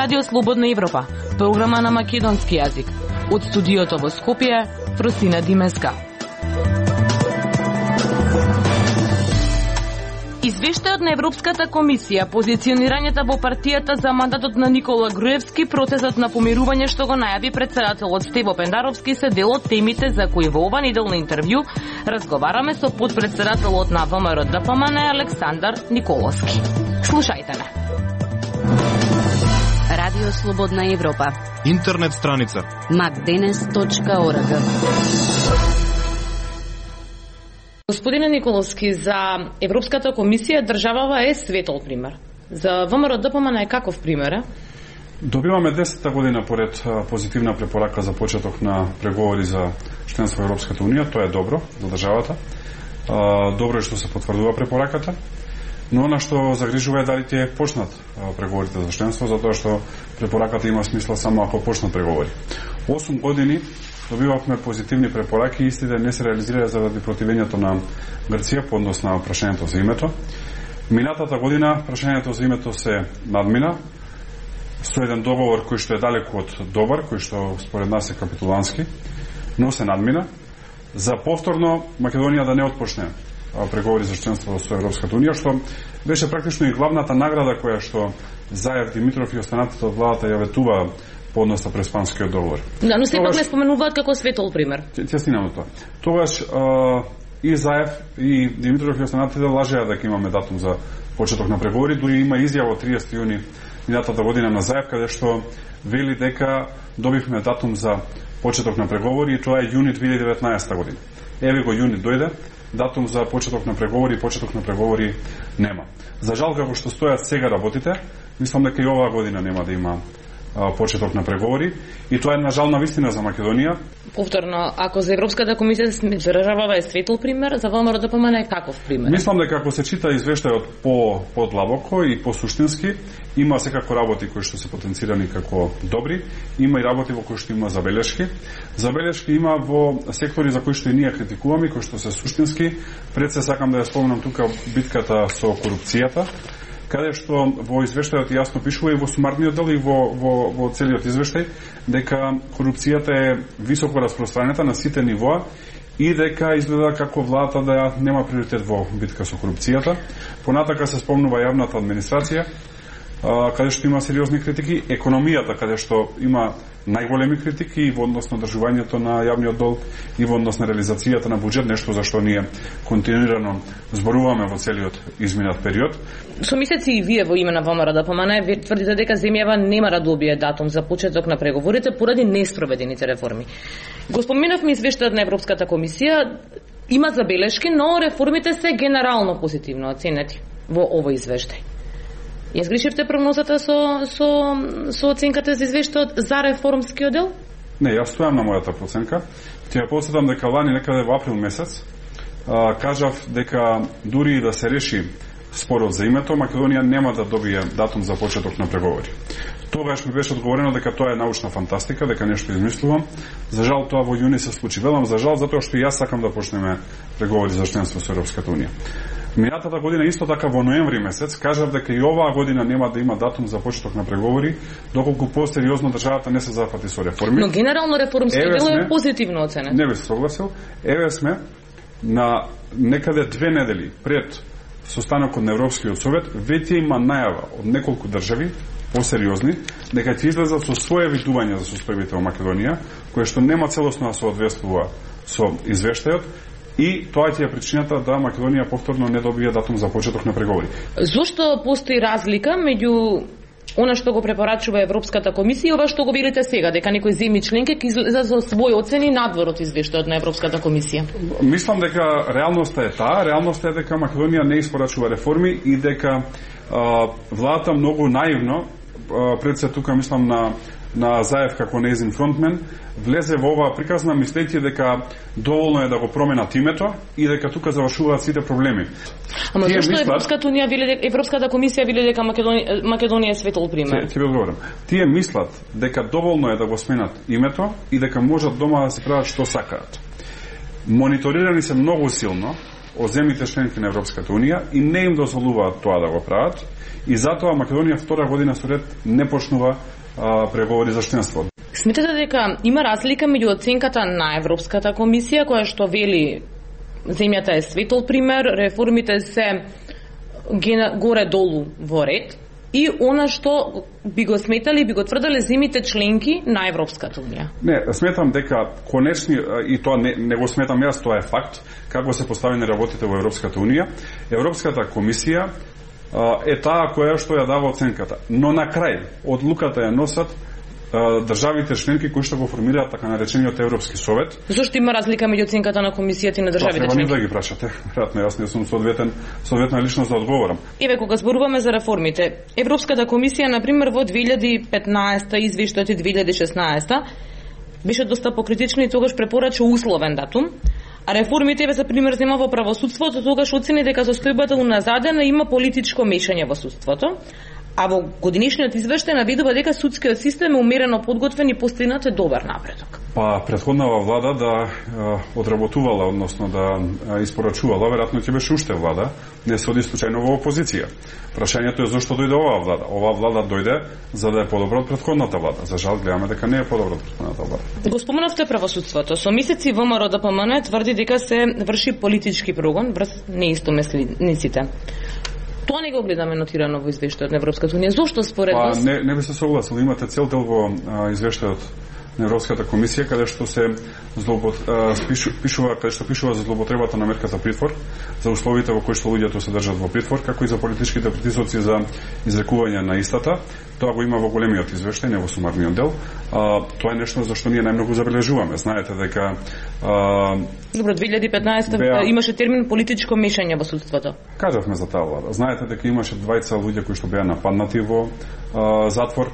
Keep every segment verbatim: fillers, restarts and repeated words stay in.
Радио Слободна Европа, програма на македонски јазик. Од студиото во Скопје, Фросина Димеска. Извештајот на Европската комисија, позиционирањето во партијата за мандатот на Никола Груевски, процесот на помирување што го најави председателот Стево Пендаровски се дел од темите за кои во ова неделно интервју разговараме со подпредседателот на ВМРО Д П М Н Александар Николовски. Слушајте ме. Радио Слободна Европа. Интернет страница макденес точка орг. Господине Николовски, за Европската комисија државава е светол пример. За ВМРО Д П М Н е каков пример е? Добиваме десета година поред позитивна препорака за почеток на преговори за членство во Европската унија. Тоа е добро за државата. Добро е што се потврдува препораката. Но она што загрижува е дали ќе почнат преговорите за членство, затоа што препораката има смисла само ако почнат преговори. осум години добивавме позитивни препораки и истите не се реализираа заради противењето на Грција по однос на прашањето за името. Минатата година прашањето за името се надмина со еден договор кој што е далеку од добар, кој што според нас е капитулански, но се надмина за повторно Македонија да не отпочне преговори за членство со Европската унија, што беше практично и главната награда која што Заев, Димитров и останатите од владата ја ветува по однос на преспанскиот договор. Да, но сепак не споменуваат како светол пример. Ќе стигнам до тоа. Тогаш а, и Заев и Димитров и останатите лажеа дека имаме датум за почеток на преговори, дури има изјава од триесети јуни минатата година на Заев каде што вели дека добивме датум за почеток на преговори и тоа е јуни две илјади и деветнаесета година. Еве го јуни дојде, датум за почеток на преговори и почеток на преговори нема. За жал, како што стојат сега работите, мислам дека и оваа година нема да има а, почеток на преговори и тоа е на жална вистина за Македонија. Повторно, ако за Европската комисија државава е светол пример, за ВМРО Д П М Н е каков пример? Мислам дека ако се чита извештајот по подлабоко и по суштински, има секако работи кои што се потенцирани како добри, има и работи во кои што има забелешки. Забелешки има во сектори за кои што и ние критикуваме, кои што се суштински. Пред се сакам да ја споменам тука битката со корупцијата, каде што во извештајот јасно пишува и во сумарниот дел и во, во, во целиот извештај дека корупцијата е високо распространета на сите нивоа и дека изгледа како владата да нема приоритет во битка со корупцијата. Понатака се спомнува јавната администрација, каде што има сериозни критики, економијата каде што има најголеми критики и во однос на одржувањето на јавниот долг и во однос на реализацијата на буџет, нешто за што ние континуирано зборуваме во целиот изминат период. Со месеци и вие во име на ВМРО Д П М Н вие тврдите дека земјава нема да добие датум за почеток на преговорите поради неспроведените реформи. Го споменавме извештајот на Европската комисија, има забелешки, но реформите се генерално позитивно оценети во овој извештај. Ја сгрешивте прогнозата со, со, со оценката за извештајот за реформскиот дел? Не, јас стојам на мојата проценка. Ќе ја подсетам дека лани некаде во април месец а, кажав дека дури и да се реши спорот за името, Македонија нема да добие датум за почеток на преговори. Тогаш ми беше одговорено дека тоа е научна фантастика, дека нешто измислувам. За жал тоа во јуни се случи. Велам за жал затоа што јас сакам да почнеме преговори за членство со Европската унија. Минатата година исто така во ноември месец кажав дека и оваа година нема да има датум за почеток на преговори доколку посериозно државата не се зафати со реформи. Но генерално реформскиот дел е позитивно оценет. Не би се согласил. Еве сме на некаде две недели пред состанокот на Европскиот совет, веќе има најава од неколку држави посериозни дека ќе излезат со своје видување за состојбите во Македонија, кое што нема целосно да соодветствува со извештајот. И тоа ќе е причината да Македонија повторно не добие датум за почеток на преговори. Зошто постои разлика меѓу она што го препорачува Европската комисија и ова што го велите сега, дека некои земји членки ќе излезат со своји оцени надвор од извештајот на Европската комисија? Мислам дека реалноста е таа, реалноста е дека Македонија не испорачува реформи и дека а, владата многу наивно, а, пред се тука мислам на на Заев како нејзин фронтмен, влезе во оваа приказна мислејќи дека доволно е да го променат името и дека тука завршуваат сите проблеми. Ама зашто мислат... Европската унија вели Европската комисија вели дека Македонија, Македонија е светол пример? Ќе ви одговорам. Тие мислат дека доволно е да го сменат името и дека можат дома да се прават што сакаат. Мониторирани се многу силно од земјите членки на Европската унија и не им дозволуваат тоа да го прават. И затоа Македонија втора година со ред не почнува преговори за членство. Сметате дека има разлика меѓу оценката на Европската комисија, која што вели земјата е светол пример, реформите се горе-долу во ред, и она што би го сметали, би го тврдале земите членки на Европската унија? Не, сметам дека конечни, и тоа не, не го сметам јас, тоа е факт, како се поставени работите во Европската унија. Европската комисија е таа која што ја дава оценката. Но на крај, одлуката ја носат државите членки кои што го формираат така наречениот Европски совет. Зошто има разлика меѓу оценката на комисијата и на државите членки? Треба да ги прашате. Веројатно јас не сум соодветен, соодветна личност да одговорам. Еве кога зборуваме за реформите, Европската комисија на пример во две илјади и петнаесета извештајот и две илјади и шеснаесета беше доста покритична и тогаш препорача условен датум. А реформите, еве за пример зема во правосудството, тогаш оцени дека состојбата уназадена има политичко мешање во судството. А во годинишниот извештај наведува дека судскиот систем е умерено подготвен и постигнат е добар напредок. Па претходнава влада да е, одработувала, односно да е, испорачувала, веројатно ќе беше уште влада, не се оди случајно во опозиција. Прашањето е зошто дојде оваа влада. Оваа влада дојде за да е подобро од претходната влада. За жал гледаме дека не е подобро од претходната влада. Го споменавте правосудството. Со месеци ВМРО да ДПМН тврди дека се врши политички прогон врз неистомислениците. Тоа не го гледаме нотирано во извештајот на Европската унија. Зошто според па, вас? Не, не би се согласил. Имате цел дел во извештајот на Европската комисија каде што се злоупот... пишу... пишува каде што пишува за злоупотребата на мерката притвор, за условите во кои што луѓето се држат во притвор, како и за политичките притисоци за изрекување на истата. Тоа го има во големиот извештај, не во сумарниот дел. А, тоа е нешто за што ние најмногу забележуваме. Знаете дека а... Добро, две илјади и петнаесета беа... имаше термин политичко мешање во судството. Кажавме за таа влада. Знаете дека имаше двајца луѓе кои што беа нападнати во а, затвор.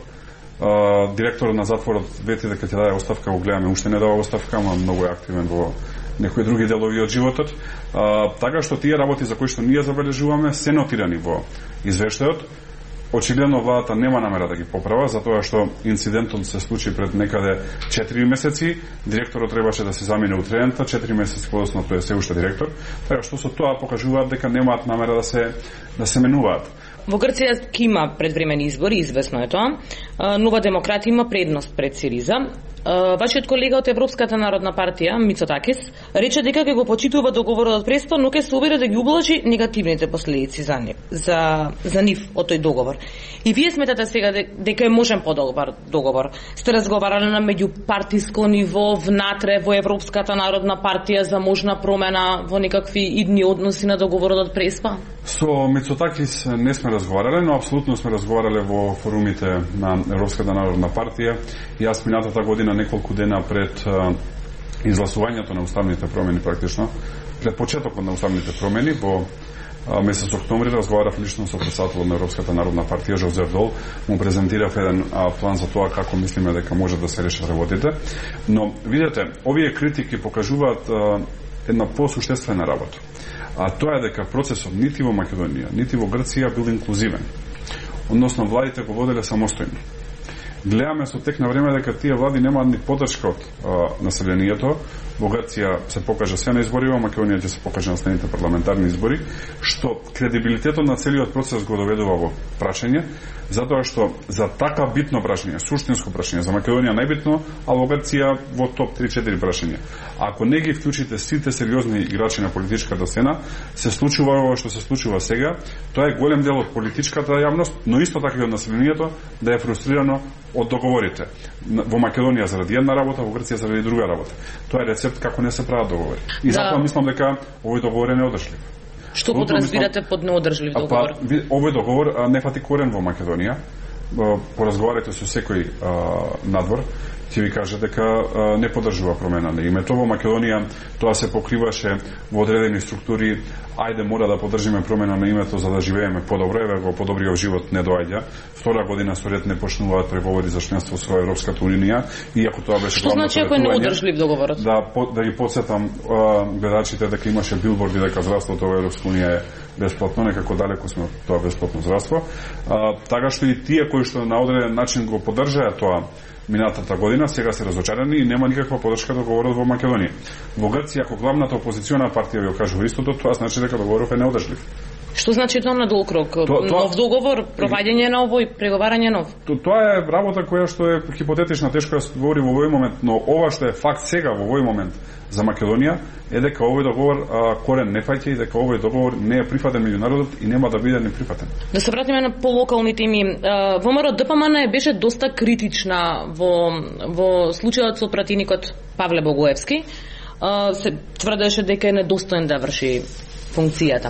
Uh, директорот на затворот вети дека ќе даде оставка, го гледаме, уште не дава оставка, ама многу е активен во некои други делови од животот. Uh, така што тие работи за кои што ние забележуваме се нотирани во извештајот. Очигледно владата нема намера да ги поправа, затоа што инцидентот се случи пред некаде четири месеци, директорот требаше да се замине утредента, четири месеци подоцна тој е се уште директор, така што со тоа покажуваат дека немаат намера да се да се менуваат. Во Грција ќе има предвремени избори, известно е тоа. Нова демократија има предност пред СИРИЗА. Вашиот колега од Европската народна партија, Мицотакис, рече дека ќе го почитува договорот од Преспа, но ќе се убеди да ги ублажи негативните последици за нив, за, за нив од тој договор. И вие сметате сега дека е можен подобар договор. Сте разговарале на меѓупартиско ниво внатре во Европската народна партија за можна промена во некакви идни односи на договорот од Преспа? Со Мицотакис не сме разговарале, но апсолутно сме разговарале во форумите на Европската народна партија. Јас минатата година неколку дена пред а, изгласувањето на уставните промени, практично, пред почетокот на уставните промени, во а, месец октомври разговарав лично со претседателот на Европската народна партија, Жозеф Дол, му презентирав еден а, план за тоа како мислиме дека може да се решат работите. Но, видете, овие критики покажуваат а, една посуштествена работа. А тоа е дека процесот нити во Македонија, нити во Грција бил инклузивен. Односно, владите го воделе самостојно. Гледаме со тек на време дека тие влади немаат ни поддршка од населението. Во Грција се покажа се на избори, во Македонија ќе се покаже на следните парламентарни избори, што кредибилитетот на целиот процес го доведува во прашање, затоа што за така битно прашање, суштинско прашање, за Македонија најбитно, а во Грција во топ три-четири прашања. Ако не ги вклучите сите сериозни играчи на политичката сцена, се случува ова што се случува сега. Тоа е голем дел од политичката јавност, но исто така и од населението да е фрустрирано од договорите. Во Македонија заради една работа, во Грција заради друга работа. Тоа е рецепт како не се прават договори. И да. Затоа мислам дека овој договор е неодржлив. Што подразбирате под неодржлив договор? Па, овој договор а, не фати корен во Македонија. Поразговарате со секој а, надвор, ќе ви каже дека а, не поддржува промена на името. Во Македонија тоа се покриваше во одредени структури. Ајде, мора да поддржиме промена на името за да живееме подобро, еве го подобриот живот не доаѓа. Втора година со ред не почнуваат преговори за членство со Европската унија, иако тоа беше Што значи ако е неодржлив договорот? Да, по, да ги потсетам а, гледачите дека имаше билборди дека здравството во Европска унија е бесплатно, некако далеко сме од тоа бесплатно здравство. А, така што и тие кои што на одреден начин го поддржаа тоа минатата година, сега се разочарани и нема никаква поддршка договорот во Македонија. Во Грција, ако главната опозициона партија ви кажува истото, тоа значи дека договорот е неодржлив. Што значи тоа на долг рок? То, тоа... Нов договор, проваѓање на овој, преговарање нов? То, тоа е работа која што е хипотетична, тешко да се говори во овој момент, но ова што е факт сега во овој момент за Македонија е дека овој договор а, корен не фаќа и дека овој договор не е прифатен меѓу народот и нема да биде не прифатен. Да се вратиме на полокални теми. ВМРО Д П М Н беше доста критична во во случајот со пратеникот Павле Богоевски. Се тврдеше дека е недостоен да врши функцијата.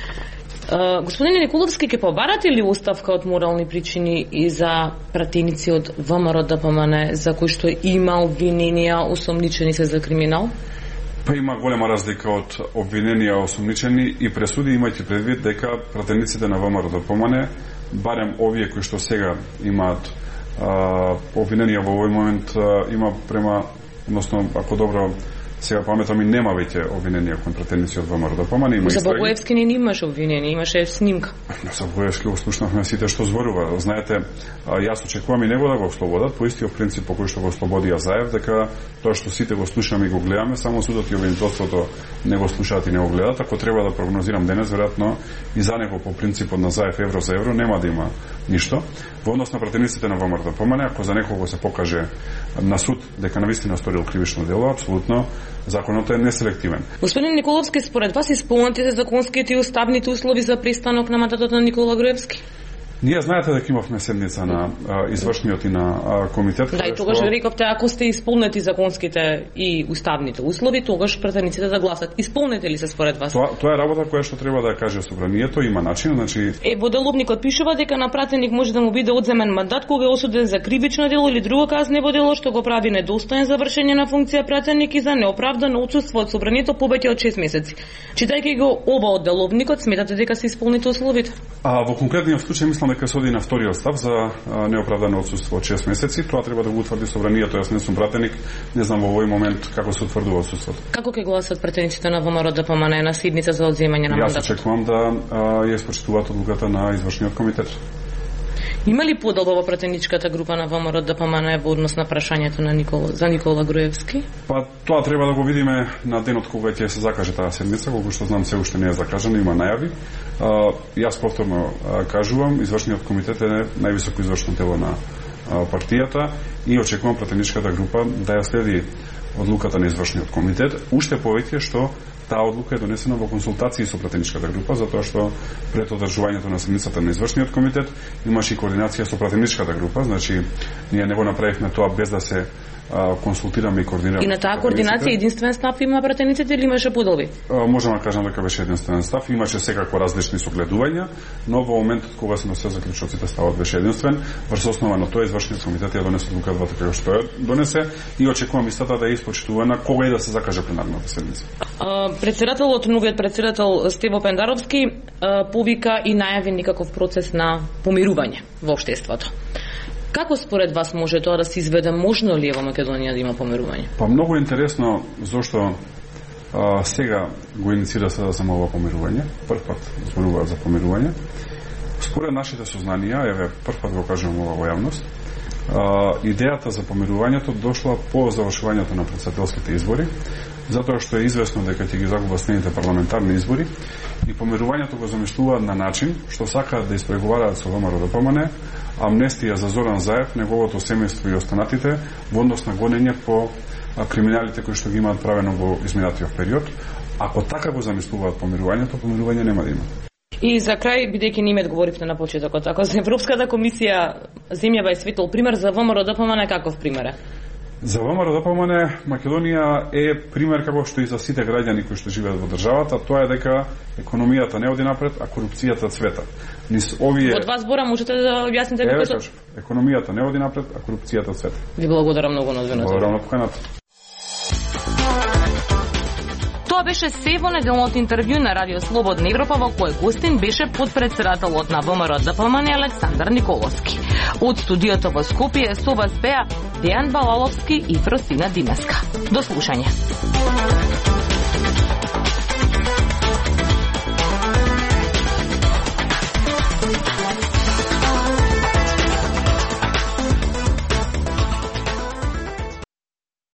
Uh, господине Николовски, ќе побарате ли оставка од морални причини и за пратеници од ВМРО Д П М Н за кои што има обвиненија, осомничени се за криминал? Па има голема разлика од обвиненија, осомничени и пресуди, имајќи предвид дека пратениците на ВМРО Д П М Н, барем овие кои што сега имаат uh, обвиненија во овој момент, uh, има према, односно, ако добро сега паметам, и нема веќе обвиненија кон пратеници од ВМРО Д П М Н. За Богоевски не имаше обвинение, имаше снимка. За Богоевски го слушнавме сите што зборува. Знаете, јас очекувам и него да го ослободат по истиот принцип по кој што го ослободија Заев, дека тоа што сите го слушаме и го гледаме, само судот и обвинителството не го слушаат и не го гледат. Ако треба да прогнозирам денес, веројатно и за него по принципот на Заев евро за евро нема да има ништо. Во однос на пратениците на ВМРО Д П М Н, ако за некого се покаже на суд дека навистина сторил кривично дело, апсолутно законот е неселективен. Господин Николовски, според вас исполнети се законските и уставните услови за престанок на мандатот на Никола Груевски? Ние знаете дека имавме седница на а, извршниот и на а, комитет. Да, и тогаш што... рековте, ако сте исполнети законските и уставните услови, тогаш пратениците да гласат. Исполнете ли се според вас? Тоа, тоа е работа која што треба да ја каже собранието, има начин, значи... Е, во деловникот пишува дека на пратеник може да му биде одземен мандат кога е осуден за кривично дело или друго казнево дело што го прави недостоен за вршење на функција пратеник и за неоправдано отсуство од собранието повеќе од шест месеци. Читајќи го ова од деловникот, сметате дека се исполните условите? А во конкретниот случај мислам дека се оди на вториот став за неоправдано отсуство од шест месеци. Тоа треба да го утврди собранието. Јас не сум пратеник, не знам во овој момент како се утврдува отсуството. Како ќе гласат пратениците на ВМРО Д П М Н на седница за одземање на мандатот? Јас очекувам да ја испочитуваат одлуката на извршниот комитет. Има ли подел во пратеничката група на ВМРО Д П М Н во однос на прашањето на Никола, за Никола Груевски? Па тоа треба да го видиме на денот кога ќе се закаже таа седница, колку што знам се уште не е закажана, има најави. А, јас повторно а, кажувам, извршниот комитет е највисоко извршно тело на а, партијата и очекувам пратеничката група да ја следи одлуката на извршниот комитет, уште повеќе што таа одлука е донесена во консултации со пратеничката група, затоа што пред одржувањето на седмицата на извршниот комитет имаше и координација со пратеничката група, значи ние не го направивме тоа без да се а, консултираме и координираме. И на таа координација единствен став има пратениците или имаше поделби? Можам да кажам дека беше единствен став, имаше секако различни согледувања, но во моментот кога се носеа заклучоците ставот беше единствен, врз основа на тоа извршниот комитет ја донесе одлуката како што ја донесе и очекувам истата да е испочитувана кога и да се закаже пленарната седница. Председателот, новиот председател Стево Пендаровски повика и најави никаков процес на помирување во општеството. Како според вас може тоа да се изведе? Можно ли е во Македонија да има помирување? Па многу интересно зошто а, сега го иницира се да само ова помирување. Прв пат зборуваат за помирување. Според нашите сознанија, еве прв пат го кажувам ова во јавност, а, идејата за помирувањето дошла по завршувањето на претседателските избори, затоа што е известно дека ќе ги загуба следните парламентарни избори и помирувањето го замислуваат на начин што сакаат да испреговараат со ВМРО Д П М Н амнестија за Зоран Заев, неговото семејство и останатите во однос на гонење по криминалите кои што ги имаат правено во изминатиот период. Ако така го замислуваат помирувањето, помирување нема да има. И за крај, бидејќи не имет говоривте на почетокот, ако за Европската комисија земјава е светол пример, за ВМРО Д П М Н каков пример е? За ВМРО Д П М Н Македонија е пример како што и за сите граѓани кои што живеат во државата, тоа е дека економијата не оди напред, а корупцијата цвета. Низ овие Во два збора можете да објасните како тоа? Економијата не оди напред, а корупцијата цвета. Ви благодарам многу на одвинато. Благодарам на поканата. Тоа беше се во неделното интервју на Радио Слободна Европа, во кој гостин беше подпредседателот на ВМРО Д П М Н Александар Николовски. Од студиото во Скопје со вас беа Дејан Балаловски и Фросина Димеска. До слушање.